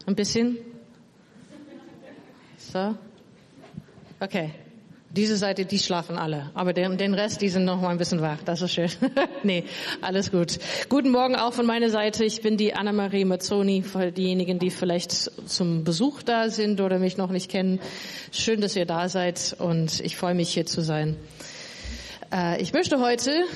Ein bisschen? So? Okay. Diese Seite, die schlafen alle. Aber den Rest, die sind noch mal ein bisschen wach. Das ist schön. Nee, alles gut. Guten Morgen auch von meiner Seite. Ich bin die Anna-Marie Mazzoni. Für diejenigen, die vielleicht zum Besuch da sind oder mich noch nicht kennen. Schön, dass ihr da seid und ich freue mich, hier zu sein. Ich möchte heute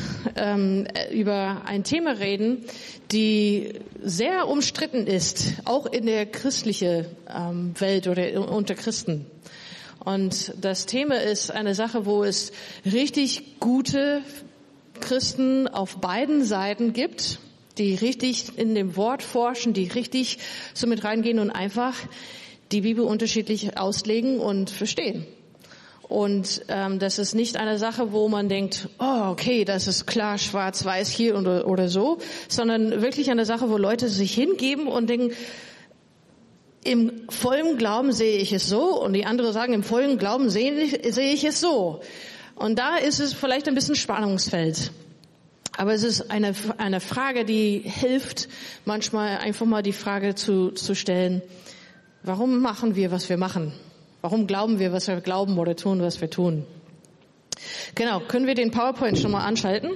über ein Thema reden, die sehr umstritten ist, auch in der christlichen Welt oder unter Christen. Und das Thema ist eine Sache, wo es richtig gute Christen auf beiden Seiten gibt, die richtig in dem Wort forschen, die richtig so mit reingehen und einfach die Bibel unterschiedlich auslegen und verstehen. Und das ist nicht eine Sache, wo man denkt, oh, okay, das ist klar, schwarz-weiß hier oder so, sondern wirklich eine Sache, wo Leute sich hingeben und denken, im vollen Glauben sehe ich es so, und die anderen sagen, im vollen Glauben sehe ich es so. Und da ist es vielleicht ein bisschen Spannungsfeld. Aber es ist eine Frage, die hilft, manchmal einfach mal die Frage zu stellen, warum machen wir, was wir machen? Warum glauben wir, was wir glauben, oder tun, was wir tun? Genau, können wir den PowerPoint schon mal anschalten?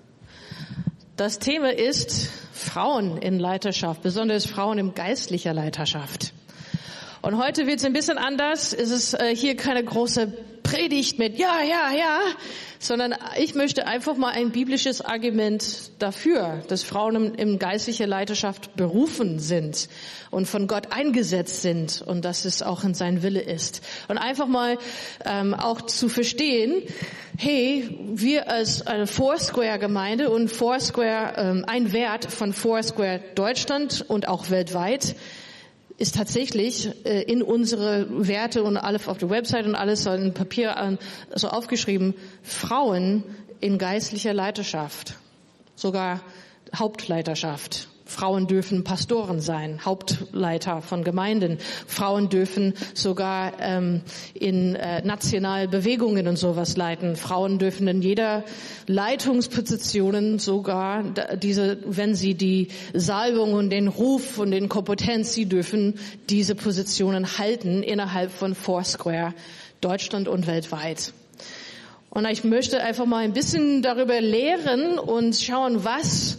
Das Thema ist Frauen in Leiterschaft, besonders Frauen in geistlicher Leiterschaft. Und heute wird es ein bisschen anders. Es ist hier keine große Predigt mit ja, sondern ich möchte einfach mal ein biblisches Argument dafür, dass Frauen in geistlicher Leiterschaft berufen sind und von Gott eingesetzt sind und dass es auch in sein Wille ist. Und einfach mal auch zu verstehen, hey, wir als eine Foursquare-Gemeinde und Foursquare, ein Wert von Foursquare Deutschland und auch weltweit, ist tatsächlich in unsere Werte und alles auf der Website und alles in Papier so aufgeschrieben, Frauen in geistlicher Leiterschaft, sogar Hauptleiterschaft. Frauen dürfen Pastoren sein, Hauptleiter von Gemeinden. Frauen dürfen sogar in nationalen Bewegungen und sowas leiten. Frauen dürfen in jeder Leitungspositionen sogar wenn sie die Salbung und den Ruf und den Kompetenz, sie dürfen diese Positionen halten innerhalb von Foursquare Deutschland und weltweit. Und ich möchte einfach mal ein bisschen darüber lehren und schauen, was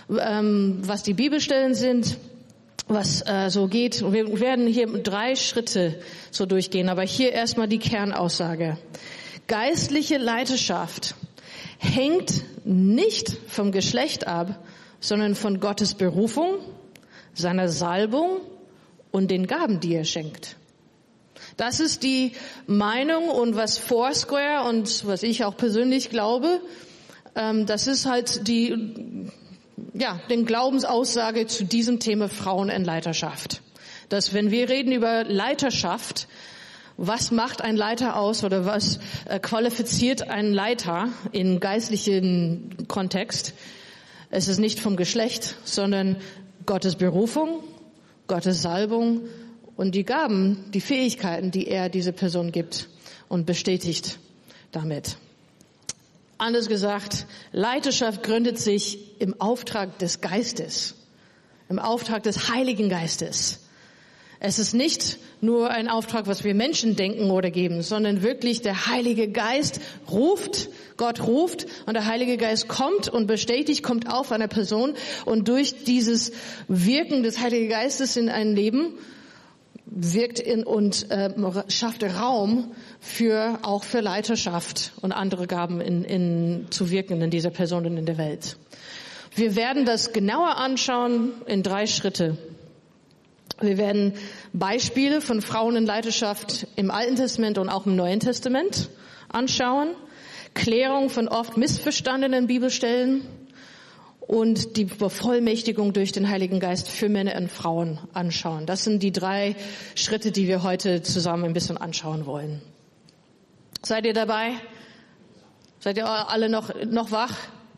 die Bibelstellen sind, was so geht. Und wir werden hier 3 Schritte so durchgehen, aber hier erstmal die Kernaussage. Geistliche Leiterschaft hängt nicht vom Geschlecht ab, sondern von Gottes Berufung, seiner Salbung und den Gaben, die er schenkt. Das ist die Meinung und was Foursquare und was ich auch persönlich glaube, das ist halt den Glaubensaussage zu diesem Thema Frauen in Leiterschaft. Dass wenn wir reden über Leiterschaft, was macht ein Leiter aus oder was qualifiziert einen Leiter im geistlichen Kontext? Es ist nicht vom Geschlecht, sondern Gottes Berufung, Gottes Salbung und die Gaben, die Fähigkeiten, die er dieser Person gibt und bestätigt damit. Anders gesagt, Leiterschaft gründet sich im Auftrag des Geistes, im Auftrag des Heiligen Geistes. Es ist nicht nur ein Auftrag, was wir Menschen denken oder geben, sondern wirklich der Heilige Geist ruft, Gott ruft und der Heilige Geist kommt und bestätigt, kommt auf eine Person und durch dieses Wirken des Heiligen Geistes in ein Leben wirkt und schafft Raum auch für Leiterschaft und andere Gaben zu wirken in dieser Person und in der Welt. Wir werden das genauer anschauen in 3 Schritte. Wir werden Beispiele von Frauen in Leiterschaft im Alten Testament und auch im Neuen Testament anschauen, Klärung von oft missverstandenen Bibelstellen und die Bevollmächtigung durch den Heiligen Geist für Männer und Frauen anschauen. Das sind die 3 Schritte, die wir heute zusammen ein bisschen anschauen wollen. Seid ihr dabei? Seid ihr alle noch wach?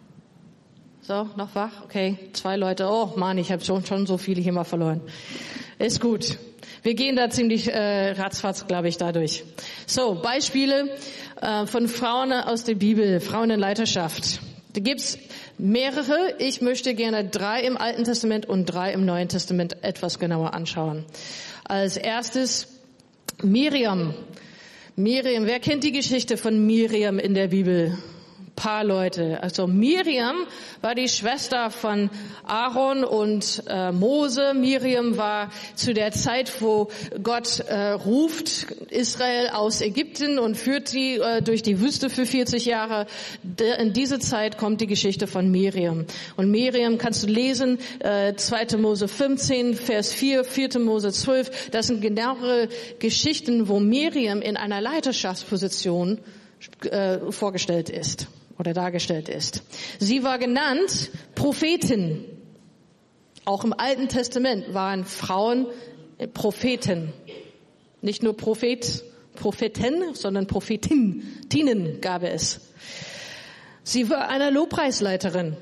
So, noch wach? Okay, 2 Leute. Oh Mann, ich habe schon so viele hier mal verloren. Ist gut. Wir gehen da ziemlich ratzfatz, glaube ich, dadurch. So, Beispiele von Frauen aus der Bibel, Frauen in Leiterschaft. Da gibt's mehrere. Ich möchte gerne 3 im Alten Testament und 3 im Neuen Testament etwas genauer anschauen. Als erstes Miriam. Miriam, wer kennt die Geschichte von Miriam in der Bibel? Paar Leute. Also Miriam war die Schwester von Aaron und Mose. Miriam war zu der Zeit, wo Gott ruft Israel aus Ägypten und führt sie durch die Wüste für 40 Jahre. In diese Zeit kommt die Geschichte von Miriam. Und Miriam kannst du lesen, 2. Mose 15, Vers 4, 4. Mose 12. Das sind genauere Geschichten, wo Miriam in einer Leiterschaftsposition vorgestellt ist oder dargestellt ist. Sie war genannt Prophetin. Auch im Alten Testament waren Frauen Propheten. Nicht nur Propheten, sondern Prophetinnen gab es. Sie war eine Lobpreisleiterin.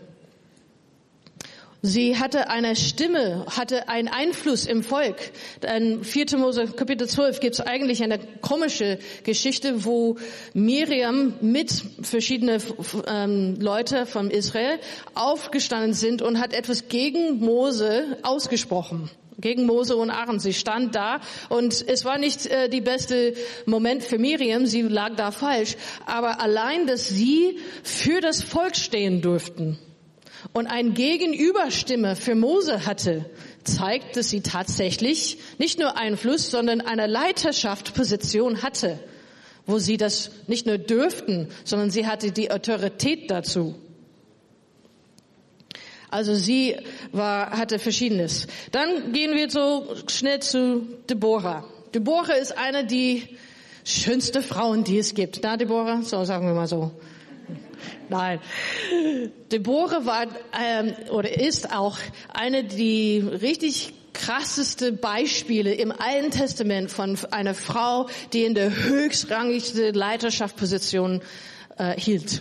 Sie hatte eine Stimme, hatte einen Einfluss im Volk. In 4. Mose Kapitel 12 gibt es eigentlich eine komische Geschichte, wo Miriam mit verschiedenen Leute von Israel aufgestanden sind und hat etwas gegen Mose ausgesprochen. Gegen Mose und Aaron. Sie stand da und es war nicht die beste Moment für Miriam, sie lag da falsch. Aber allein, dass sie für das Volk stehen durften und eine Gegenüberstimme für Mose hatte, zeigt, dass sie tatsächlich nicht nur Einfluss, sondern eine Leiterschaftsposition hatte, wo sie das nicht nur dürften, sondern sie hatte die Autorität dazu. Also sie hatte Verschiedenes. Dann gehen wir so schnell zu Deborah. Deborah ist eine der schönsten Frauen, die es gibt. Na, Deborah? So, sagen wir mal so. Nein. Deborah war oder ist auch eine der richtig krasseste Beispiele im Alten Testament von einer Frau, die in der höchstrangigsten Leiterschaftsposition hielt.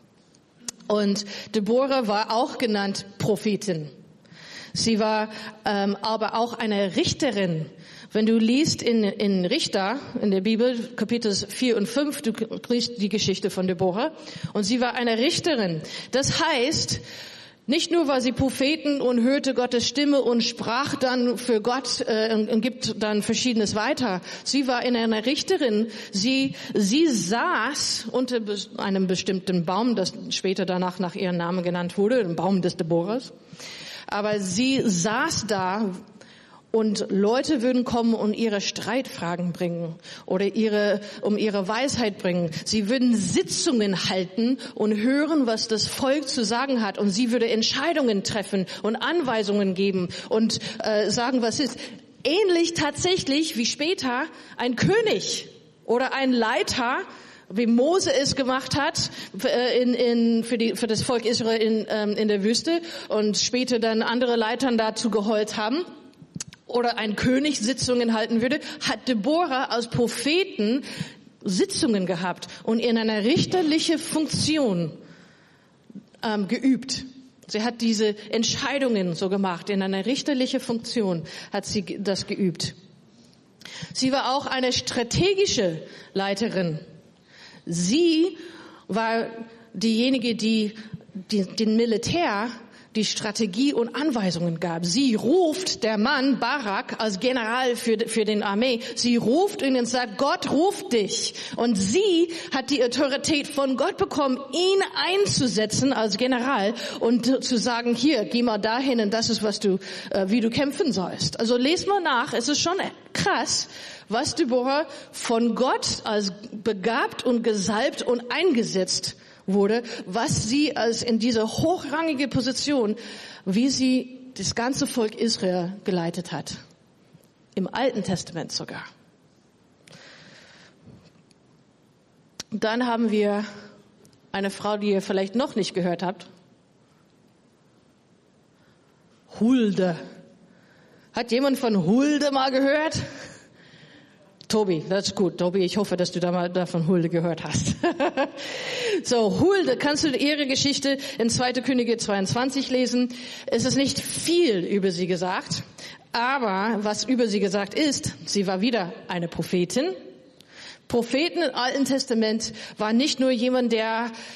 Und Deborah war auch genannt Prophetin. Sie war aber auch eine Richterin. Wenn du liest in Richter, in der Bibel, Kapitel 4 und 5, du kriegst die Geschichte von Deborah. Und sie war eine Richterin. Das heißt, nicht nur war sie Propheten und hörte Gottes Stimme und sprach dann für Gott und gibt dann Verschiedenes weiter. Sie war eine Richterin. Sie saß unter einem bestimmten Baum, das später danach nach ihrem Namen genannt wurde, ein Baum des Deborahs. Aber sie saß da und Leute würden kommen und ihre Streitfragen bringen oder um ihre Weisheit bringen. Sie würden Sitzungen halten und hören, was das Volk zu sagen hat. Und sie würde Entscheidungen treffen und Anweisungen geben und sagen, was ist. Ähnlich tatsächlich wie später ein König oder ein Leiter, wie Mose es gemacht hat für das Volk Israel in der Wüste und später dann andere Leitern dazu geholt haben. Oder ein König Sitzungen halten würde, hat Deborah als Propheten Sitzungen gehabt und in einer richterlichen Funktion geübt. Sie hat diese Entscheidungen so gemacht. In einer richterlichen Funktion hat sie das geübt. Sie war auch eine strategische Leiterin. Sie war diejenige, die den Militär die Strategie und Anweisungen gab. Sie ruft der Mann Barak als General für den Armee. Sie ruft ihn und sagt, Gott ruft dich. Und sie hat die Autorität von Gott bekommen, ihn einzusetzen als General und zu sagen, hier, geh mal dahin und das ist, wie du kämpfen sollst. Also lest mal nach. Es ist schon krass, was Deborah von Gott als begabt und gesalbt und eingesetzt wurde, was sie als in diese hochrangige Position, wie sie das ganze Volk Israel geleitet hat. Im Alten Testament sogar. Dann haben wir eine Frau, die ihr vielleicht noch nicht gehört habt. Hulde. Hat jemand von Hulde mal gehört? Tobi, das ist gut. Tobi, ich hoffe, dass du da mal davon Hulde gehört hast. So, Hulde, kannst du ihre Geschichte in 2. Könige 22 lesen. Es ist nicht viel über sie gesagt, aber was über sie gesagt ist, sie war wieder eine Prophetin. Propheten im Alten Testament war nicht nur jemand, der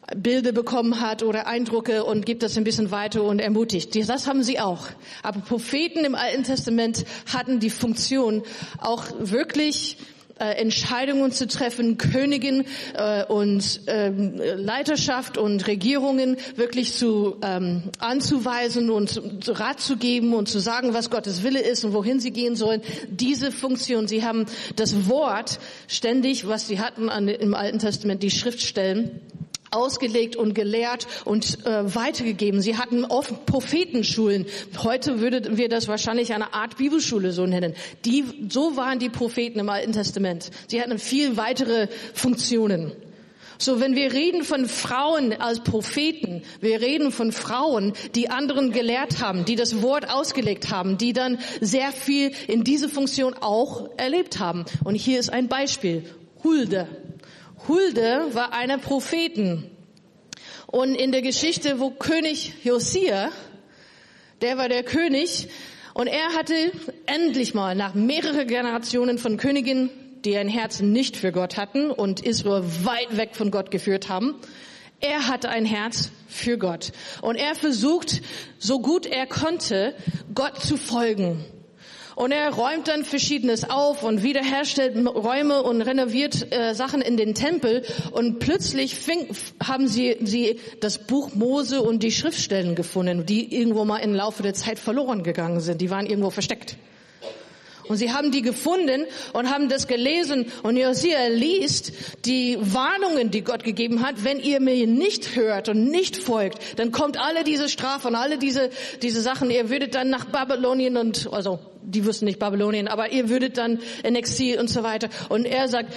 Bilder bekommen hat oder Eindrücke und gibt das ein bisschen weiter und ermutigt. Das haben sie auch. Aber Propheten im Alten Testament hatten die Funktion, auch wirklich Entscheidungen zu treffen, Königen und Leiterschaft und Regierungen wirklich anzuweisen und Rat zu geben und zu sagen, was Gottes Wille ist und wohin sie gehen sollen. Diese Funktion, sie haben das Wort ständig, was sie hatten im Alten Testament, die Schriftstellen, ausgelegt und gelehrt und weitergegeben. Sie hatten oft Prophetenschulen. Heute würden wir das wahrscheinlich eine Art Bibelschule so nennen. So waren die Propheten im Alten Testament. Sie hatten viel weitere Funktionen. So, wenn wir reden von Frauen als Propheten, wir reden von Frauen, die anderen gelehrt haben, die das Wort ausgelegt haben, die dann sehr viel in diese Funktion auch erlebt haben. Und hier ist ein Beispiel. Hulde. Hulde war eine Prophetin. Und in der Geschichte, wo König Josia, der war der König, und er hatte endlich mal nach mehreren Generationen von Königen, die ein Herz nicht für Gott hatten und Israel weit weg von Gott geführt haben, er hatte ein Herz für Gott. Und er versucht, so gut er konnte, Gott zu folgen. Und er räumt dann Verschiedenes auf und wiederherstellt Räume und renoviert Sachen in den Tempel. Und plötzlich haben sie das Buch Mose und die Schriftstellen gefunden, die irgendwo mal im Laufe der Zeit verloren gegangen sind. Die waren irgendwo versteckt. Und sie haben die gefunden und haben das gelesen. Und Josia liest die Warnungen, die Gott gegeben hat. Wenn ihr mir nicht hört und nicht folgt, dann kommt alle diese Strafe und alle diese Sachen. Ihr würdet dann nach Babylonien also die wussten nicht Babylonien, aber ihr würdet dann in Exil und so weiter. Und er sagt,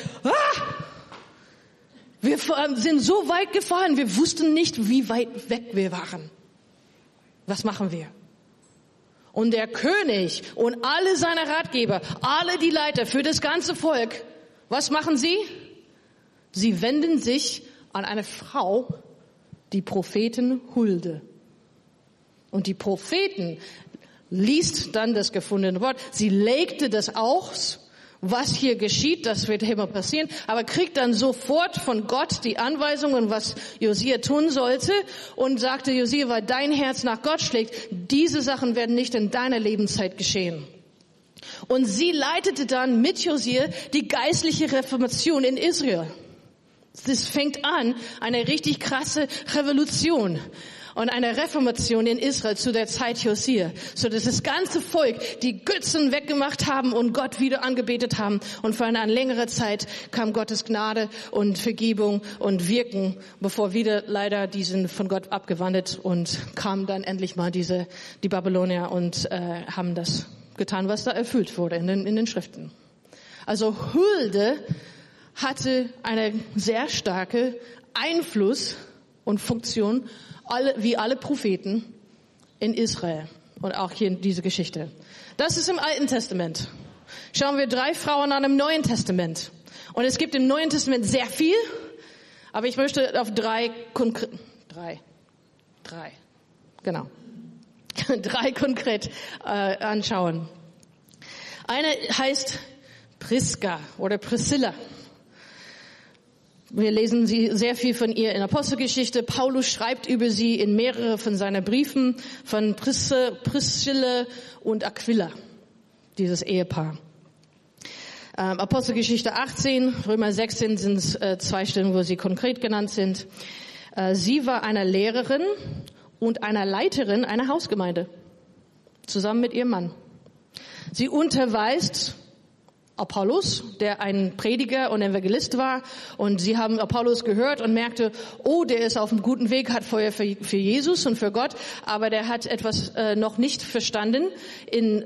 wir sind so weit gefahren, wir wussten nicht, wie weit weg wir waren. Was machen wir? Und der König und alle seine Ratgeber, alle die Leiter für das ganze Volk, was machen sie? Sie wenden sich an eine Frau, die Prophetin Hulde. Und die Propheten liest dann das gefundene Wort. Sie legte das aus, was hier geschieht, das wird immer passieren, aber kriegt dann sofort von Gott die Anweisungen, was Josia tun sollte, und sagte, Josia, weil dein Herz nach Gott schlägt, diese Sachen werden nicht in deiner Lebenszeit geschehen. Und sie leitete dann mit Josia die geistliche Reformation in Israel. Das fängt an, eine richtig krasse Revolution und eine Reformation in Israel zu der Zeit Josia, so dass das ganze Volk die Götzen weggemacht haben und Gott wieder angebetet haben. Und für eine längere Zeit kam Gottes Gnade und Vergebung und Wirken, bevor wieder leider die sind von Gott abgewandert und kamen dann endlich mal die Babylonier und haben das getan, was da erfüllt wurde in den Schriften. Also Hulde hatte eine sehr starke Einfluss und Funktion, wie alle Propheten in Israel und auch hier in dieser Geschichte. Das ist im Alten Testament. Schauen wir 3 Frauen an im Neuen Testament. Und es gibt im Neuen Testament sehr viel, aber ich möchte auf 3 konkret anschauen. Eine heißt Priska oder Priscilla. Wir lesen sehr viel von ihr in Apostelgeschichte. Paulus schreibt über sie in mehrere von seinen Briefen von Priscilla und Aquila, dieses Ehepaar. Apostelgeschichte 18, Römer 16 sind 2 Stellen, wo sie konkret genannt sind. Sie war eine Lehrerin und eine Leiterin einer Hausgemeinde, zusammen mit ihrem Mann. Sie unterweist Apollos, der ein Prediger und Evangelist war, und sie haben Apollos gehört und merkte, oh, der ist auf einem guten Weg, hat Feuer für Jesus und für Gott, aber der hat etwas noch nicht verstanden in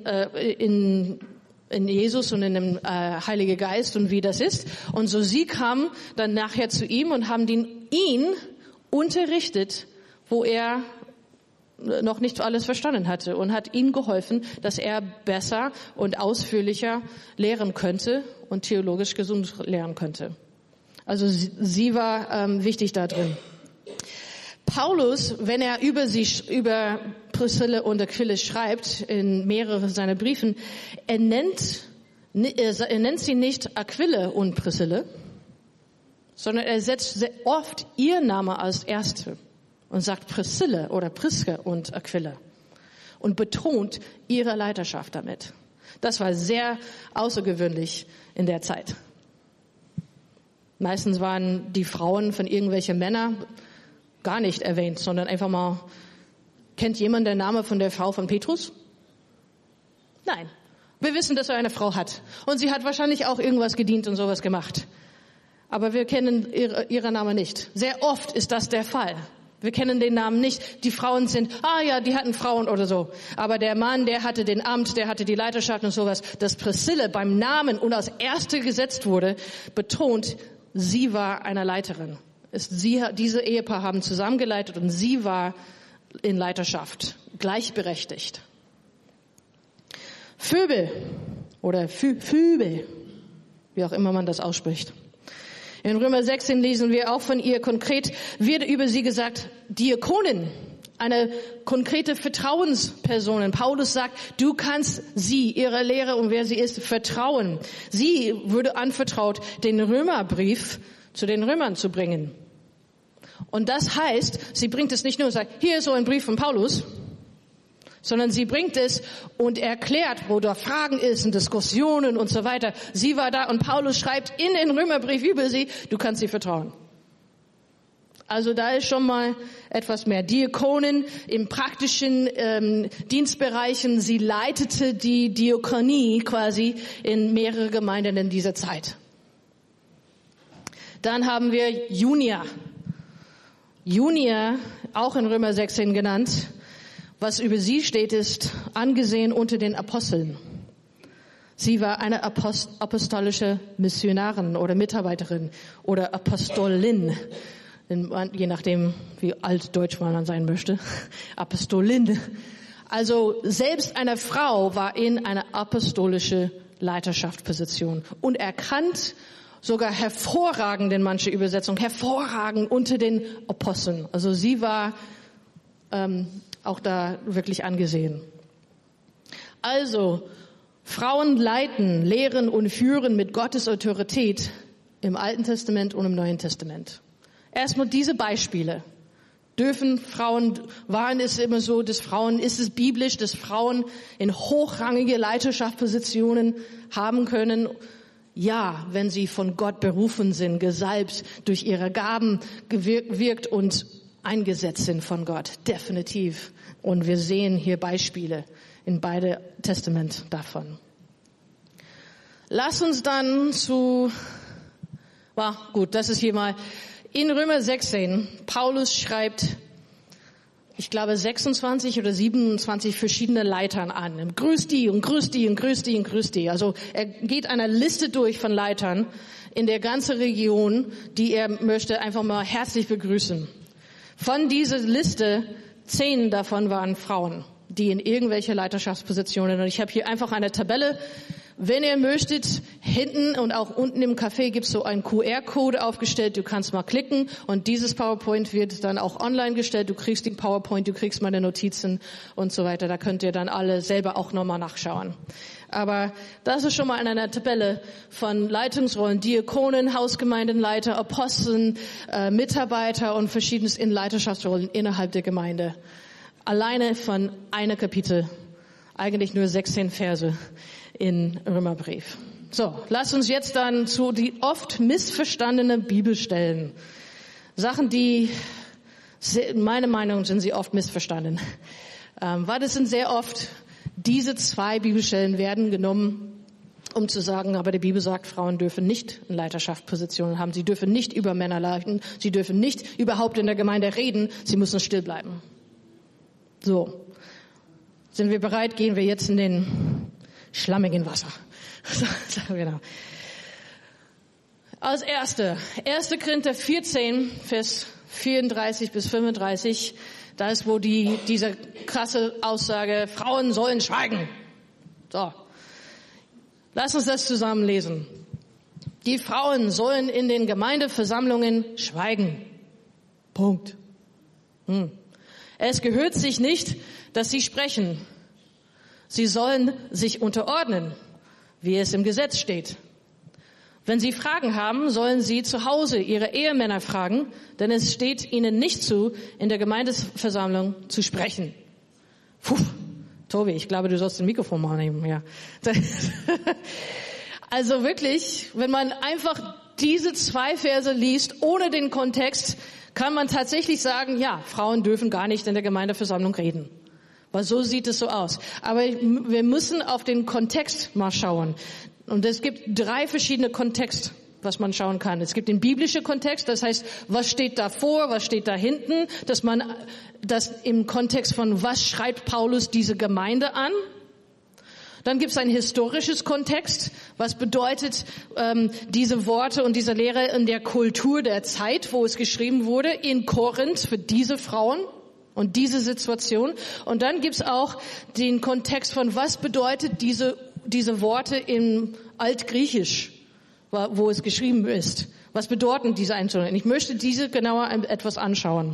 Jesus und in dem Heiligen Geist und wie das ist. Und so sie kamen dann nachher zu ihm und haben ihn unterrichtet, wo er noch nicht alles verstanden hatte, und hat ihm geholfen, dass er besser und ausführlicher lehren könnte und theologisch gesund lehren könnte. Also sie war wichtig da drin. Paulus, wenn er über Priscilla und Aquila schreibt, in mehreren seiner Briefen, er nennt sie nicht Aquila und Priscilla, sondern er setzt sehr oft ihr Name als Erste und sagt Priscilla oder Priska und Aquila und betont ihre Leiterschaft damit. Das war sehr außergewöhnlich in der Zeit. Meistens waren die Frauen von irgendwelchen Männern gar nicht erwähnt, sondern einfach mal, kennt jemand den Namen von der Frau von Petrus? Nein. Wir wissen, dass er eine Frau hat. Und sie hat wahrscheinlich auch irgendwas gedient und sowas gemacht. Aber wir kennen ihre Namen nicht. Sehr oft ist das der Fall. Wir kennen den Namen nicht. Die Frauen sind, die hatten Frauen oder so. Aber der Mann, der hatte den Amt, der hatte die Leiterschaft und sowas. Dass Priscilla beim Namen und als Erste gesetzt wurde, betont, sie war eine Leiterin. Diese Ehepaar haben zusammengeleitet und sie war in Leiterschaft, gleichberechtigt. Phoebe oder Phoebe, wie auch immer man das ausspricht. In Römer 16 lesen wir auch von ihr konkret, wird über sie gesagt, Diakonin, eine konkrete Vertrauensperson. Paulus sagt, du kannst sie, ihre Lehre und wer sie ist, vertrauen. Sie wurde anvertraut, den Römerbrief zu den Römern zu bringen. Und das heißt, sie bringt es nicht nur und sagt, hier ist so ein Brief von Paulus, sondern sie bringt es und erklärt, wo da Fragen ist und Diskussionen und so weiter. Sie war da und Paulus schreibt in den Römerbrief über sie, du kannst sie vertrauen. Also da ist schon mal etwas mehr. Diakonin im praktischen Dienstbereichen, sie leitete die Diakonie quasi in mehrere Gemeinden in dieser Zeit. Dann haben wir Junia. Junia, auch in Römer 16 genannt. Was über sie steht, ist angesehen unter den Aposteln. Sie war eine apostolische Missionarin oder Mitarbeiterin oder Apostolin, je nachdem, wie altdeutsch man sein möchte. Apostolin. Also selbst eine Frau war in eine apostolische Leiterschaftsposition und erkannt, sogar hervorragend in manche Übersetzungen, hervorragend unter den Aposteln. Also sie war auch da wirklich angesehen. Also, Frauen leiten, lehren und führen mit Gottes Autorität im Alten Testament und im Neuen Testament. Erstmal diese Beispiele. Waren es immer so, ist es biblisch, dass Frauen in hochrangige Leiterschaftspositionen haben können? Ja, wenn sie von Gott berufen sind, gesalbt, durch ihre Gaben gewirkt und eingesetzt sind von Gott. Definitiv. Und wir sehen hier Beispiele in beide Testament davon. Lass uns dann das ist hier mal in Römer 16. Paulus schreibt, ich glaube 26 oder 27 verschiedene Leitern an. Grüß die und grüß die und grüß die und grüß die. Also er geht eine Liste durch von Leitern in der ganzen Region, die er möchte einfach mal herzlich begrüßen. Von dieser Liste 10 davon waren Frauen, die in irgendwelche Leiterschaftspositionen. Und ich habe hier einfach eine Tabelle. Wenn ihr möchtet, hinten und auch unten im Café gibt es so einen QR-Code aufgestellt. Du kannst mal klicken und dieses PowerPoint wird dann auch online gestellt. Du kriegst den PowerPoint, du kriegst meine Notizen und so weiter. Da könnt ihr dann alle selber auch nochmal nachschauen. Aber das ist schon mal eine Tabelle von Leitungsrollen, Diakonen, Hausgemeindenleiter, Aposteln, Mitarbeiter und verschiedenes in Leiterschaftsrollen innerhalb der Gemeinde. Alleine von einer Kapitel, eigentlich nur 16 Verse in Römerbrief. So, lasst uns jetzt dann zu die oft missverstandenen Bibelstellen. Sachen, die, meine Meinung sind sie oft missverstanden. Weil das sind sehr oft, diese 2 Bibelstellen werden genommen, um zu sagen, aber die Bibel sagt, Frauen dürfen nicht in Leiterschaftspositionen haben. Sie dürfen nicht über Männer leiten. Sie dürfen nicht überhaupt in der Gemeinde reden. Sie müssen still bleiben. So. Sind wir bereit? Gehen wir jetzt in den schlammigen Wasser. So, genau. Als 1. Korinther 14, Vers 34 bis 35. Da ist, wo diese krasse Aussage, Frauen sollen schweigen. So. Lass uns das zusammen lesen. Die Frauen sollen in den Gemeindeversammlungen schweigen. Punkt. Es gehört sich nicht, dass sie sprechen. Sie sollen sich unterordnen, wie es im Gesetz steht. Wenn sie Fragen haben, sollen sie zu Hause ihre Ehemänner fragen, denn es steht ihnen nicht zu, in der Gemeindeversammlung zu sprechen. Puh, Tobi, ich glaube, du sollst den Mikrofon mal nehmen. Ja. Also wirklich, wenn man einfach diese 2 Verse liest, ohne den Kontext, kann man tatsächlich sagen, ja, Frauen dürfen gar nicht in der Gemeindeversammlung reden. Weil so sieht es so aus. Aber wir müssen auf den Kontext mal schauen. Und es gibt 3 verschiedene Kontexte, was man schauen kann. Es gibt den biblischen Kontext, das heißt, was steht davor, was steht da hinten, dass man das im Kontext von, was schreibt Paulus diese Gemeinde an. Dann gibt es ein historisches Kontext, was bedeutet diese Worte und diese Lehre in der Kultur der Zeit, wo es geschrieben wurde, in Korinth für diese Frauen und diese Situation. Und dann gibt es auch den Kontext von, was bedeutet diese Worte im Altgriechisch, wo es geschrieben ist. Was bedeuten diese Einzelnen? Ich möchte diese genauer etwas anschauen.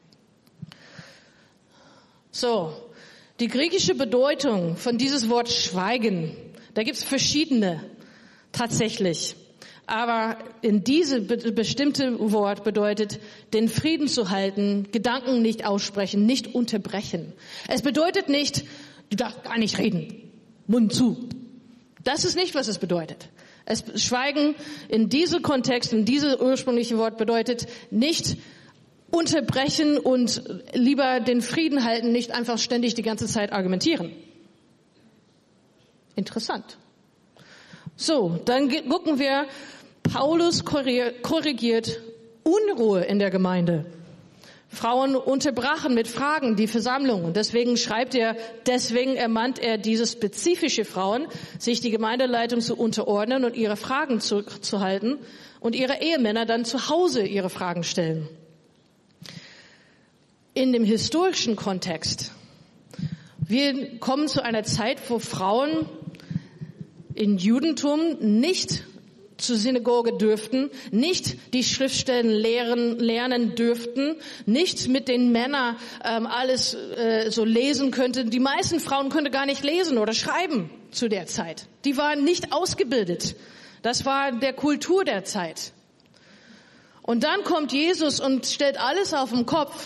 So, die griechische Bedeutung von dieses Wort Schweigen, da gibt es verschiedene tatsächlich. Aber in diese bestimmte Wort bedeutet, den Frieden zu halten, Gedanken nicht aussprechen, nicht unterbrechen. Es bedeutet nicht, du darfst gar nicht reden, Mund zu. Das ist nicht, was es bedeutet. Schweigen in diesem Kontext, in diesem ursprünglichen Wort bedeutet nicht unterbrechen und lieber den Frieden halten, nicht einfach ständig die ganze Zeit argumentieren. Interessant. So, dann gucken wir, Paulus korrigiert Unruhe in der Gemeinde. Frauen unterbrachen mit Fragen die Versammlung. Und deswegen ermahnt er diese spezifische Frauen, sich die Gemeindeleitung zu unterordnen und ihre Fragen zu halten und ihre Ehemänner dann zu Hause ihre Fragen stellen. In dem historischen Kontext, wir kommen zu einer Zeit, wo Frauen im Judentum nicht zur Synagoge dürften, nicht die Schriftstellen lernen dürften, nicht mit den Männern alles so lesen könnten. Die meisten Frauen konnten gar nicht lesen oder schreiben zu der Zeit. Die waren nicht ausgebildet. Das war der Kultur der Zeit. Und dann kommt Jesus und stellt alles auf den Kopf.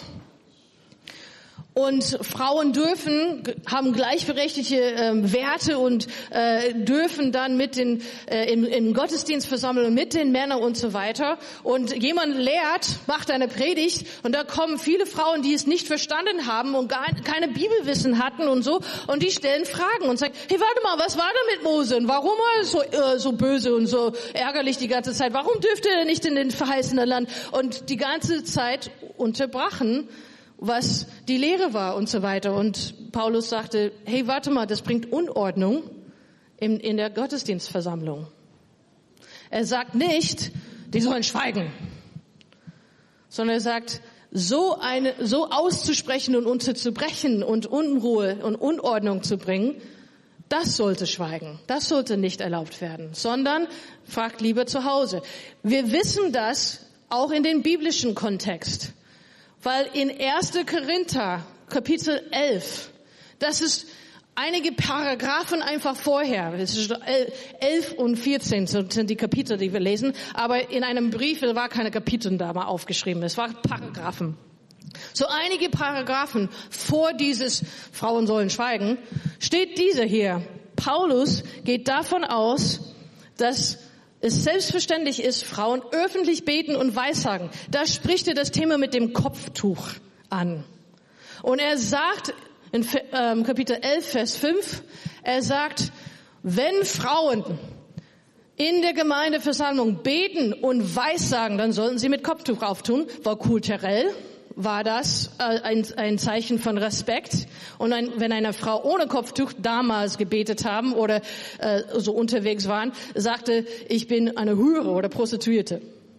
Und Frauen haben gleichberechtigte Werte und dürfen dann mit im Gottesdienstversammlung mit den Männern und so weiter. Und jemand macht eine Predigt und da kommen viele Frauen, die es nicht verstanden haben und keine Bibelwissen hatten und so. Und die stellen Fragen und sagen, hey, warte mal, was war da mit Mose? Und warum war er so böse und so ärgerlich die ganze Zeit? Warum dürfte er nicht in den verheißenen Land? Und die ganze Zeit unterbrachen, was die Lehre war und so weiter. Und Paulus sagte, hey, warte mal, das bringt Unordnung in der Gottesdienstversammlung. Er sagt nicht, die sollen schweigen, sondern er sagt, so auszusprechen und unterzubrechen und Unruhe und Unordnung zu bringen, das sollte schweigen. Das sollte nicht erlaubt werden, sondern fragt lieber zu Hause. Wir wissen das auch in den biblischen Kontext. Weil in 1. Korinther, Kapitel 11, das ist einige Paragraphen einfach vorher. Es ist 11 und 14 sind die Kapitel, die wir lesen. Aber in einem Brief war keine Kapitel da mal aufgeschrieben. Es waren Paragraphen. So einige Paragraphen vor dieses Frauen sollen schweigen, steht dieser hier. Paulus geht davon aus, dass es selbstverständlich ist, Frauen öffentlich beten und weissagen. Da spricht er das Thema mit dem Kopftuch an. Und er sagt in Kapitel 11, Vers 5, er sagt, wenn Frauen in der Gemeindeversammlung beten und weissagen, dann sollten sie mit Kopftuch auftun, weil kulturell war das ein Zeichen von Respekt. Und wenn eine Frau ohne Kopftuch damals gebetet haben oder so unterwegs waren, sagte, ich bin eine Hure oder Prostituierte.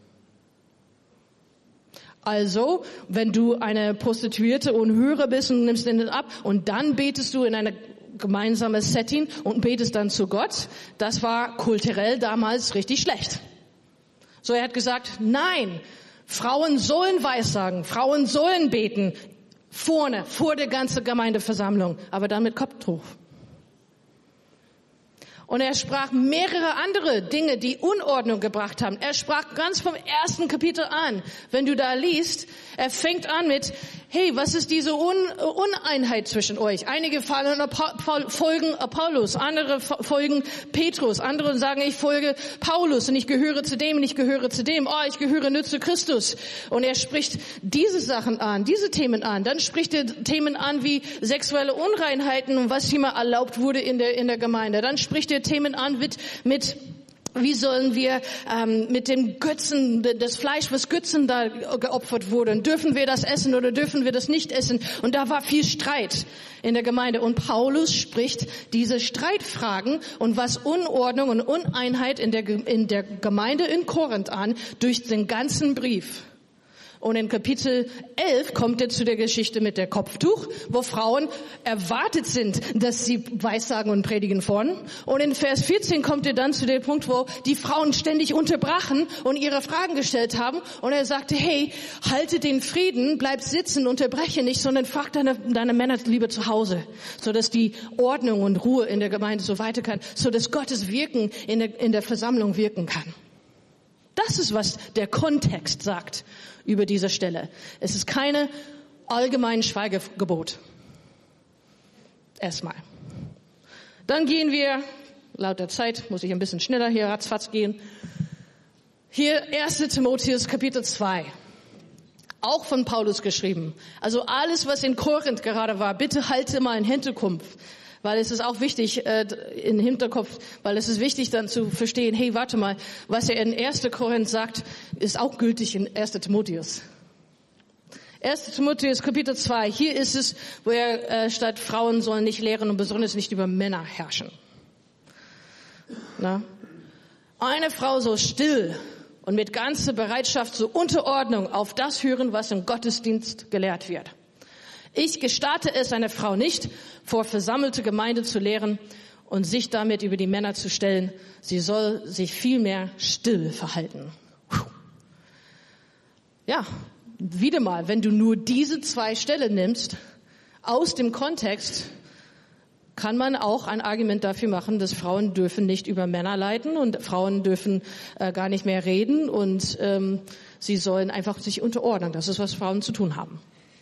Also, wenn du eine Prostituierte und Hure bist und nimmst den ab und dann betest du in einer gemeinsames Setting und betest dann zu Gott, das war kulturell damals richtig schlecht. So, er hat gesagt, nein, Frauen sollen weissagen, Frauen sollen beten, vor der ganzen Gemeindeversammlung, aber dann mit Kopftuch. Und er sprach mehrere andere Dinge, die Unordnung gebracht haben. Er sprach ganz vom ersten Kapitel an. Wenn du da liest, er fängt an mit, hey, was ist diese Uneinheit zwischen euch? Einige folgen Apollos, andere folgen Petrus, andere sagen, ich folge Paulus und ich gehöre zu dem und ich gehöre zu dem. Oh, ich gehöre nur zu Christus. Und er spricht diese Sachen an, diese Themen an. Dann spricht er Themen an wie sexuelle Unreinheiten und was immer erlaubt wurde in der Gemeinde. Dann spricht er Themen an mit wie sollen wir mit dem Götzen, das Fleisch, was Götzen da geopfert wurde, dürfen wir das essen oder dürfen wir das nicht essen? Und da war viel Streit in der Gemeinde. Und Paulus spricht diese Streitfragen und was Unordnung und Uneinheit in der Gemeinde in Korinth an durch den ganzen Brief. Und in Kapitel 11 kommt er zu der Geschichte mit der Kopftuch, wo Frauen erwartet sind, dass sie weissagen und predigen vorn. Und in Vers 14 kommt er dann zu dem Punkt, wo die Frauen ständig unterbrachen und ihre Fragen gestellt haben. Und er sagte, hey, halte den Frieden, bleib sitzen, unterbreche nicht, sondern frag deine Männer lieber zu Hause, sodass die Ordnung und Ruhe in der Gemeinde so weiter kann, sodass Gottes Wirken in der Versammlung wirken kann. Das ist, was der Kontext sagt über diese Stelle. Es ist keine allgemeine Schweigegebot. Erstmal. Dann gehen wir, laut der Zeit muss ich ein bisschen schneller hier ratzfatz gehen. Hier 1. Timotheus Kapitel 2. Auch von Paulus geschrieben. Also alles, was in Korinth gerade war, bitte halte mal im Hinterkopf. Weil es ist auch wichtig, im Hinterkopf, weil es ist wichtig dann zu verstehen, hey, warte mal, was er in 1. Korinth sagt, ist auch gültig in 1. Timotheus. 1. Timotheus Kapitel 2, hier ist es, wo er statt Frauen sollen nicht lehren und besonders nicht über Männer herrschen. Na? Eine Frau soll still und mit ganzer Bereitschaft zur Unterordnung auf das hören, was im Gottesdienst gelehrt wird. Ich gestatte es einer Frau nicht, vor versammelte Gemeinde zu lehren und sich damit über die Männer zu stellen. Sie soll sich vielmehr still verhalten. Ja, wieder mal, wenn du nur diese 2 Stellen nimmst, aus dem Kontext, kann man auch ein Argument dafür machen, dass Frauen dürfen nicht über Männer leiten und Frauen dürfen gar nicht mehr reden und sie sollen einfach sich unterordnen. Das ist, was Frauen zu tun haben.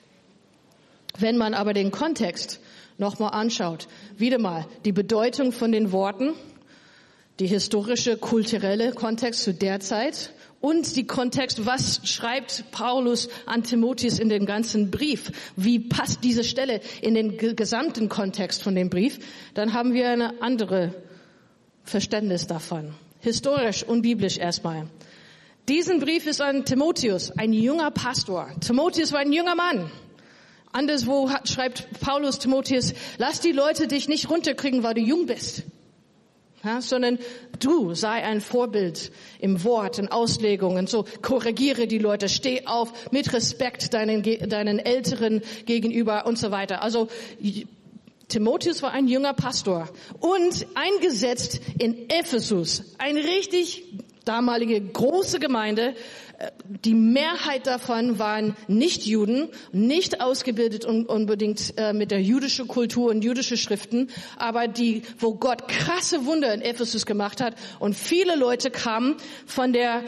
Wenn man aber den Kontext nochmal anschaut, wieder mal die Bedeutung von den Worten, die historische, kulturelle Kontext zu der Zeit und die Kontext, was schreibt Paulus an Timotheus in den ganzen Brief, wie passt diese Stelle in den gesamten Kontext von dem Brief, dann haben wir eine andere Verständnis davon. Historisch und biblisch erstmal. Diesen Brief ist an Timotheus, ein junger Pastor. Timotheus war ein junger Mann. Anderswo schreibt Paulus Timotheus, lass die Leute dich nicht runterkriegen, weil du jung bist. Ja, sondern du sei ein Vorbild im Wort, in Auslegung und so. Korrigiere die Leute, steh auf mit Respekt deinen Älteren gegenüber und so weiter. Also Timotheus war ein junger Pastor und eingesetzt in Ephesus, eine richtig damalige große Gemeinde. Die Mehrheit davon waren Nicht-Juden, nicht ausgebildet unbedingt mit der jüdischen Kultur und jüdischen Schriften, aber wo Gott krasse Wunder in Ephesus gemacht hat. Und viele Leute kamen von der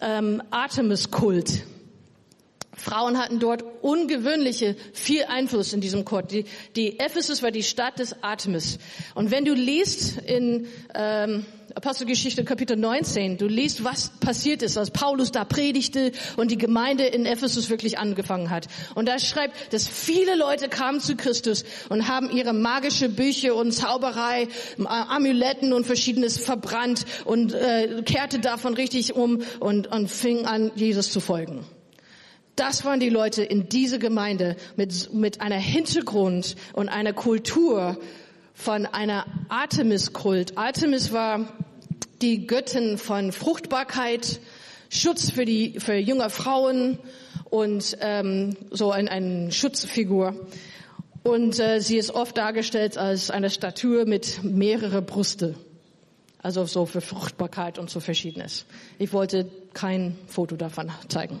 Artemis-Kult. Frauen hatten dort ungewöhnliche viel Einfluss in diesem Kult. Die Ephesus war die Stadt des Artemis. Und wenn du liest in Apostelgeschichte Kapitel 19, du liest, was passiert ist, als Paulus da predigte und die Gemeinde in Ephesus wirklich angefangen hat. Und da schreibt, dass viele Leute kamen zu Christus und haben ihre magische Bücher und Zauberei, Amuletten und Verschiedenes verbrannt und kehrte davon richtig um und fing an, Jesus zu folgen. Das waren die Leute in dieser Gemeinde mit einer Hintergrund und einer Kultur von einer Artemis-Kult. Artemis war die Göttin von Fruchtbarkeit, Schutz für junge Frauen und so eine Schutzfigur. Und sie ist oft dargestellt als eine Statue mit mehrere Brüste. Also so für Fruchtbarkeit und so Verschiedenes. Ich wollte kein Foto davon zeigen.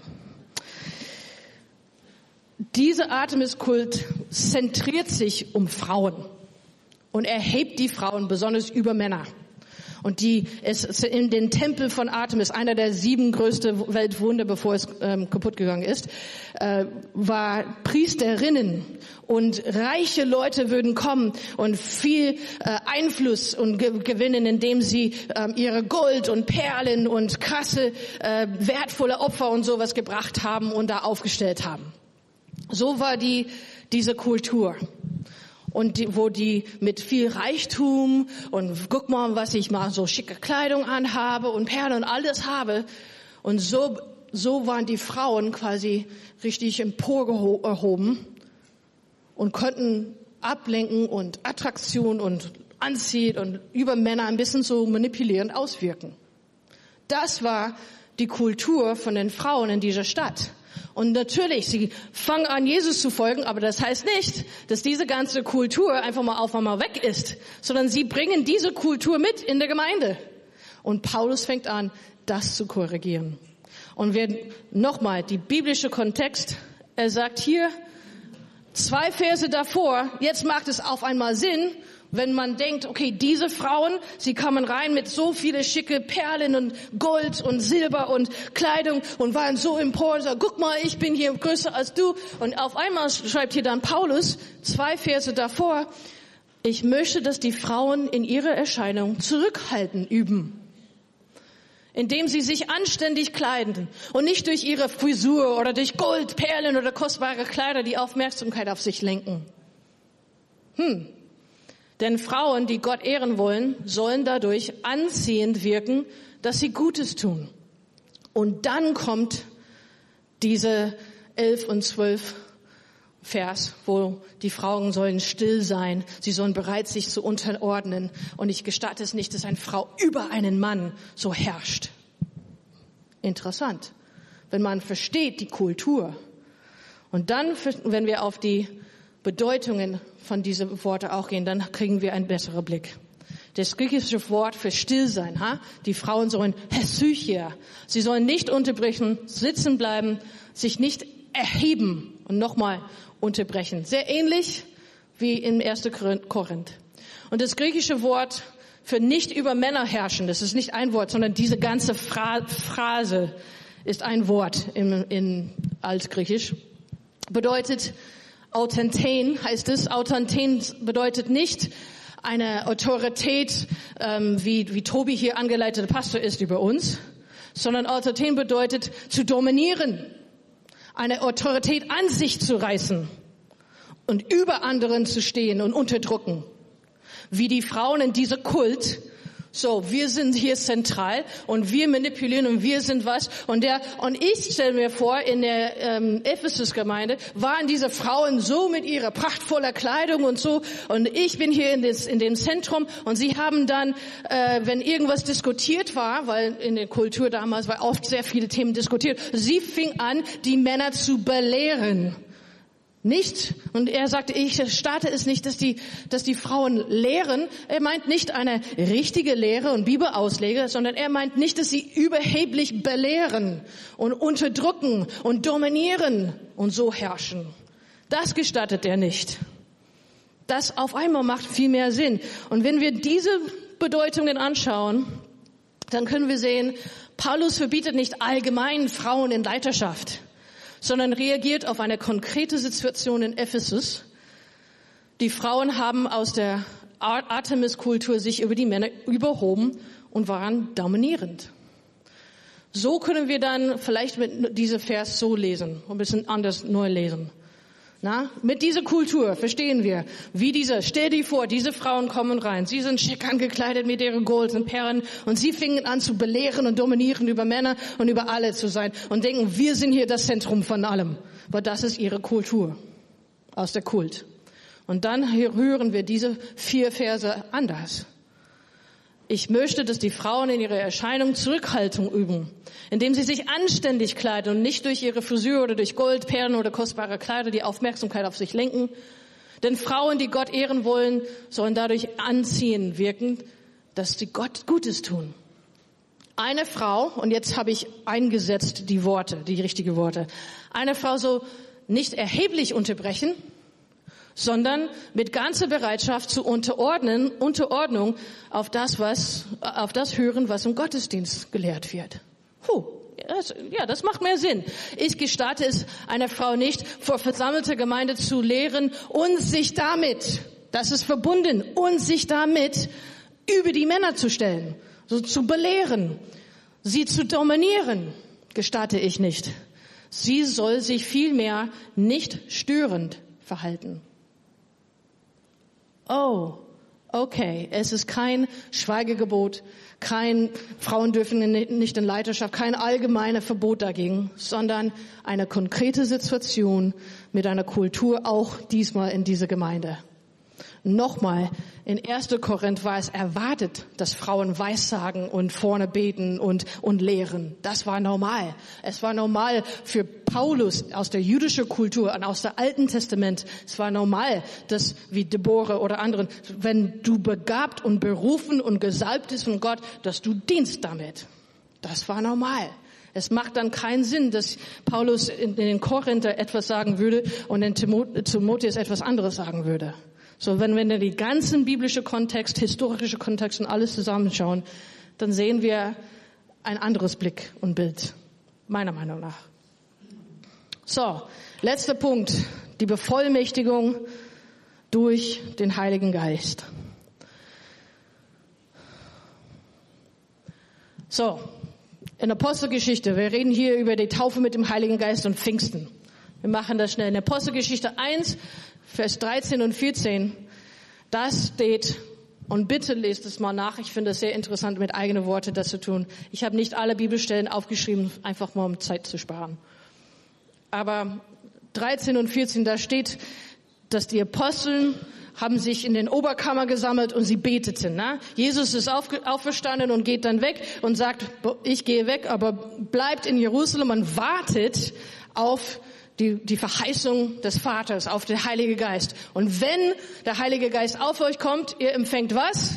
Dieser Artemis-Kult zentriert sich um Frauen und erhebt die Frauen besonders über Männer. Und die ist in den Tempel von Artemis, einer der 7 größten Weltwunder, bevor es kaputt gegangen ist, war Priesterinnen und reiche Leute würden kommen und viel Einfluss und gewinnen, indem sie ihre Gold und Perlen und krasse, wertvolle Opfer und sowas gebracht haben und da aufgestellt haben. So war diese Kultur. Und wo die mit viel Reichtum und guck mal, was ich mal so schicke Kleidung anhabe und Perlen und alles habe. Und so waren die Frauen quasi richtig emporgehoben und konnten ablenken und Attraktion und anziehen und über Männer ein bisschen so manipulierend auswirken. Das war die Kultur von den Frauen in dieser Stadt. Und natürlich, sie fangen an, Jesus zu folgen, aber das heißt nicht, dass diese ganze Kultur einfach mal auf einmal weg ist, sondern sie bringen diese Kultur mit in der Gemeinde. Und Paulus fängt an, das zu korrigieren. Und nochmal, die biblische Kontext, er sagt hier, 2 Verse davor, jetzt macht es auf einmal Sinn, wenn man denkt, okay, diese Frauen, sie kommen rein mit so viele schicke Perlen und Gold und Silber und Kleidung und waren so empor und sagen, guck mal, ich bin hier größer als du. Und auf einmal schreibt hier dann Paulus, 2 Verse davor, ich möchte, dass die Frauen in ihrer Erscheinung Zurückhalten üben, indem sie sich anständig kleiden und nicht durch ihre Frisur oder durch Gold, Perlen oder kostbare Kleider die Aufmerksamkeit auf sich lenken. Denn Frauen, die Gott ehren wollen, sollen dadurch anziehend wirken, dass sie Gutes tun. Und dann kommt diese 11 und 12 Vers, wo die Frauen sollen still sein, sie sollen bereit sich zu unterordnen. Und ich gestatte es nicht, dass eine Frau über einen Mann so herrscht. Interessant, wenn man versteht die Kultur. Und dann, wenn wir auf die Bedeutungen von diesen Worten auch gehen, dann kriegen wir einen besseren Blick. Das griechische Wort für Stillsein, die Frauen sollen hesychia. Sie sollen nicht unterbrechen, sitzen bleiben, sich nicht erheben und nochmal unterbrechen. Sehr ähnlich wie im 1. Korinth. Und das griechische Wort für nicht über Männer herrschen, das ist nicht ein Wort, sondern diese ganze Phrase ist ein Wort in Altgriechisch. Bedeutet Authenten heißt es. Authenten bedeutet nicht eine Autorität, wie Tobi hier angeleiteter Pastor ist über uns, sondern Authenten bedeutet zu dominieren, eine Autorität an sich zu reißen und über anderen zu stehen und unterdrücken. Wie die Frauen in dieser Kult. So, wir sind hier zentral und wir manipulieren und wir sind was. Und ich stelle mir vor, in der Ephesus-Gemeinde waren diese Frauen so mit ihrer prachtvoller Kleidung und so. Und ich bin hier in dem Zentrum und sie haben dann, wenn irgendwas diskutiert war, weil in der Kultur damals war oft sehr viele Themen diskutiert, sie fing an, die Männer zu belehren. Nicht, und er sagte, ich starte es nicht, dass die Frauen lehren. Er meint nicht eine richtige Lehre und Bibelausleger, sondern er meint nicht, dass sie überheblich belehren und unterdrücken und dominieren und so herrschen. Das gestattet er nicht. Das auf einmal macht viel mehr Sinn. Und wenn wir diese Bedeutungen anschauen, dann können wir sehen, Paulus verbietet nicht allgemein Frauen in Leiterschaft, sondern reagiert auf eine konkrete Situation in Ephesus. Die Frauen haben aus der Artemis-Kultur sich über die Männer überhoben und waren dominierend. So können wir dann vielleicht mit diesem Vers so lesen, ein bisschen anders neu lesen. Mit dieser Kultur verstehen wir, stell dir vor, diese Frauen kommen rein, sie sind schick angekleidet mit ihren Gold und Perlen und sie fingen an zu belehren und dominieren über Männer und über alle zu sein und denken, wir sind hier das Zentrum von allem, weil das ist ihre Kultur aus der Kult. Und dann hören wir diese 4 Verse anders. Ich möchte, dass die Frauen in ihrer Erscheinung Zurückhaltung üben, indem sie sich anständig kleiden und nicht durch ihre Frisur oder durch Gold, Perlen oder kostbare Kleider die Aufmerksamkeit auf sich lenken. Denn Frauen, die Gott ehren wollen, sollen dadurch anziehend wirken, dass sie Gott Gutes tun. Eine Frau, und jetzt habe ich eingesetzt die richtigen Worte. Eine Frau soll nicht erheblich unterbrechen, sondern mit ganzer Bereitschaft zur Unterordnung auf das hören, was im Gottesdienst gelehrt wird. Das macht mehr Sinn. Ich gestatte es einer Frau nicht, vor versammelter Gemeinde zu lehren und sich damit, das ist verbunden, und sich damit über die Männer zu stellen, so zu belehren, sie zu dominieren, gestatte ich nicht. Sie soll sich vielmehr nicht störend verhalten. Oh, okay, es ist kein Schweigegebot, Frauen dürfen nicht in Leiterschaft, kein allgemeines Verbot dagegen, sondern eine konkrete Situation mit einer Kultur, auch diesmal in dieser Gemeinde. Nochmal, in 1. Korinth war es erwartet, dass Frauen Weissagen und vorne beten und lehren. Das war normal. Es war normal für Paulus aus der jüdischen Kultur und aus dem Alten Testament. Es war normal, dass wie Deborah oder anderen, wenn du begabt und berufen und gesalbt bist von Gott, dass du dienst damit. Das war normal. Es macht dann keinen Sinn, dass Paulus in den Korinther etwas sagen würde und in Timotheus etwas anderes sagen würde. So, wenn wir den ganzen biblischen Kontext, historische Kontext und alles zusammenschauen, dann sehen wir ein anderes Blick und Bild, meiner Meinung nach. So, letzter Punkt, die Bevollmächtigung durch den Heiligen Geist. So, in Apostelgeschichte, wir reden hier über die Taufe mit dem Heiligen Geist und Pfingsten. Wir machen das schnell. In Apostelgeschichte 1, Vers 13 und 14, das steht, und bitte lest es mal nach, ich finde es sehr interessant, mit eigenen Worten das zu tun. Ich habe nicht alle Bibelstellen aufgeschrieben, einfach mal um Zeit zu sparen. Aber 13 und 14, da steht, dass die Apostel haben sich in den Oberkammer gesammelt und sie beteten. Ne? Jesus ist auferstanden und geht dann weg und sagt, ich gehe weg, aber bleibt in Jerusalem und wartet auf die Verheißung des Vaters, auf den Heiligen Geist. Und wenn der Heilige Geist auf euch kommt, ihr empfängt was?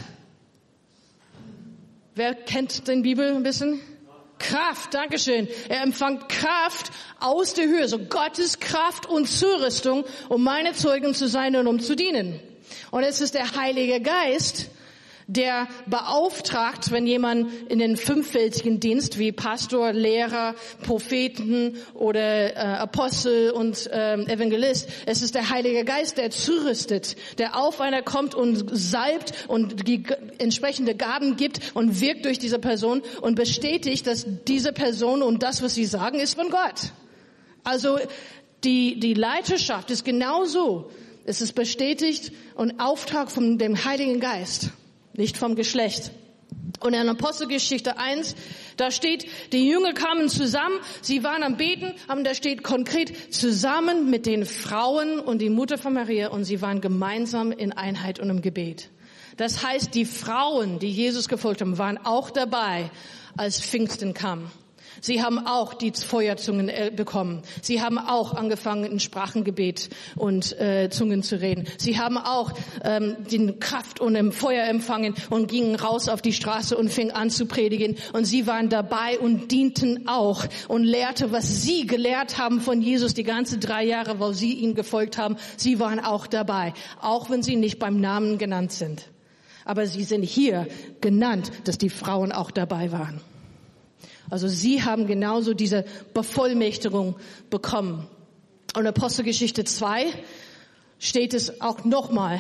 Wer kennt den Bibel ein bisschen? Kraft, Dankeschön. Er empfängt Kraft aus der Höhe, so Gottes Kraft und Zurüstung, um meine Zeugen zu sein und um zu dienen. Und es ist der Heilige Geist, der beauftragt, wenn jemand in den fünffältigen Dienst wie Pastor, Lehrer, Propheten oder Apostel und Evangelist, es ist der Heilige Geist, der zurüstet, der auf einer kommt und salbt und die entsprechende Gaben gibt und wirkt durch diese Person und bestätigt, dass diese Person und das, was sie sagen, ist von Gott. Also die Leiterschaft ist genauso. Es ist bestätigt und Auftrag von dem Heiligen Geist. Nicht vom Geschlecht. Und in Apostelgeschichte 1, da steht, die Jünger kamen zusammen, sie waren am Beten, aber da steht konkret, zusammen mit den Frauen und die Mutter von Maria, und sie waren gemeinsam in Einheit und im Gebet. Das heißt, die Frauen, die Jesus gefolgt haben, waren auch dabei, als Pfingsten kam. Sie haben auch die Feuerzungen bekommen. Sie haben auch angefangen, in Sprachengebet und Zungen zu reden. Sie haben auch die Kraft und im Feuer empfangen und gingen raus auf die Straße und fingen an zu predigen. Und sie waren dabei und dienten auch und lehrte, was sie gelehrt haben von Jesus die ganze 3 Jahre, wo sie ihm gefolgt haben. Sie waren auch dabei, auch wenn sie nicht beim Namen genannt sind. Aber sie sind hier genannt, dass die Frauen auch dabei waren. Also sie haben genauso diese Bevollmächtigung bekommen. Und in Apostelgeschichte 2 steht es auch nochmal,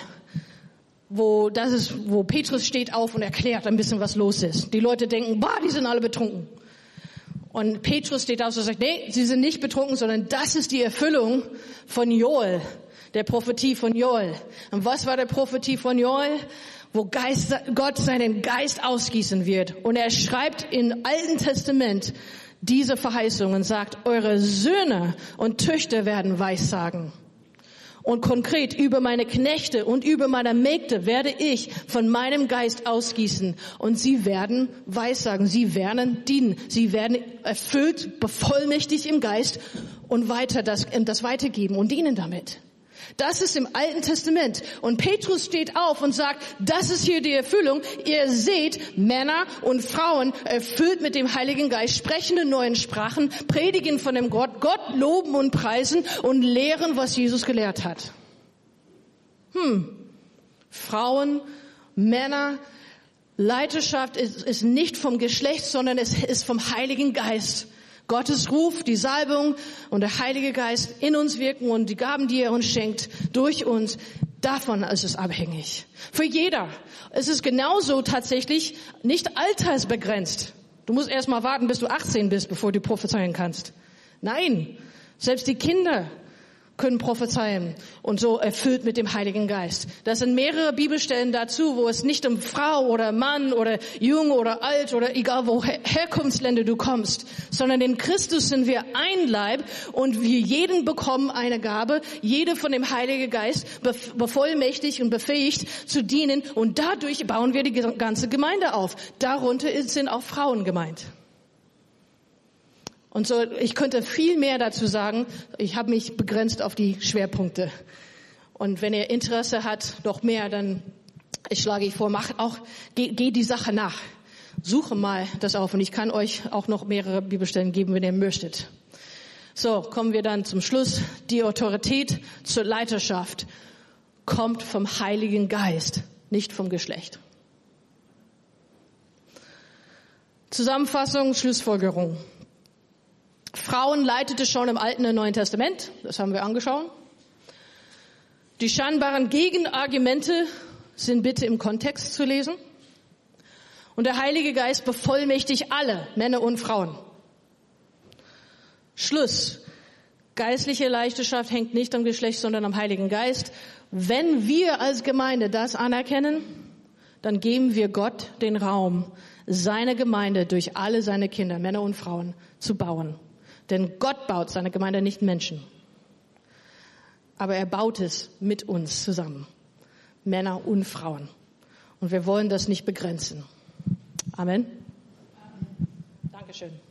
wo Petrus steht auf und erklärt ein bisschen, was los ist. Die Leute denken, die sind alle betrunken. Und Petrus steht auf und sagt, nee, sie sind nicht betrunken, sondern das ist die Erfüllung von Joel, der Prophetie von Joel. Und was war der Prophetie von Joel? Wo Gott seinen Geist ausgießen wird. Und er schreibt im Alten Testament diese Verheißung und sagt, eure Söhne und Töchter werden Weissagen. Und konkret über meine Knechte und über meine Mägde werde ich von meinem Geist ausgießen. Und sie werden Weissagen, sie werden dienen, sie werden erfüllt, bevollmächtigt im Geist und das weitergeben und dienen damit. Das ist im Alten Testament. Und Petrus steht auf und sagt, das ist hier die Erfüllung. Ihr seht Männer und Frauen erfüllt mit dem Heiligen Geist, sprechen in neuen Sprachen, predigen von dem Gott loben und preisen und lehren, was Jesus gelehrt hat. Frauen, Männer, Leiterschaft ist nicht vom Geschlecht, sondern es ist vom Heiligen Geist. Gottes Ruf, die Salbung und der Heilige Geist in uns wirken und die Gaben, die er uns schenkt, durch uns, davon ist es abhängig. Für jeder. Es ist genauso tatsächlich nicht altersbegrenzt. Du musst erst mal warten, bis du 18 bist, bevor du prophezeien kannst. Nein, selbst die Kinder können prophezeien und so erfüllt mit dem Heiligen Geist. Das sind mehrere Bibelstellen dazu, wo es nicht um Frau oder Mann oder jung oder alt oder egal wo Herkunftsländer du kommst, sondern in Christus sind wir ein Leib und wir jeden bekommen eine Gabe, jede von dem Heiligen Geist bevollmächtigt und befähigt zu dienen und dadurch bauen wir die ganze Gemeinde auf. Darunter sind auch Frauen gemeint. Und so, ich könnte viel mehr dazu sagen. Ich habe mich begrenzt auf die Schwerpunkte. Und wenn ihr Interesse hat, noch mehr, dann schlage ich vor, geh die Sache nach. Suche mal das auf und ich kann euch auch noch mehrere Bibelstellen geben, wenn ihr möchtet. So, kommen wir dann zum Schluss. Die Autorität zur Leiterschaft kommt vom Heiligen Geist, nicht vom Geschlecht. Zusammenfassung, Schlussfolgerung. Frauen leitete schon im Alten und Neuen Testament, das haben wir angeschaut. Die scheinbaren Gegenargumente sind bitte im Kontext zu lesen. Und der Heilige Geist bevollmächtigt alle, Männer und Frauen. Schluss. Geistliche Leiterschaft hängt nicht am Geschlecht, sondern am Heiligen Geist. Wenn wir als Gemeinde das anerkennen, dann geben wir Gott den Raum, seine Gemeinde durch alle seine Kinder, Männer und Frauen, zu bauen. Denn Gott baut seine Gemeinde, nicht Menschen. Aber er baut es mit uns zusammen. Männer und Frauen. Und wir wollen das nicht begrenzen. Amen. Dankeschön.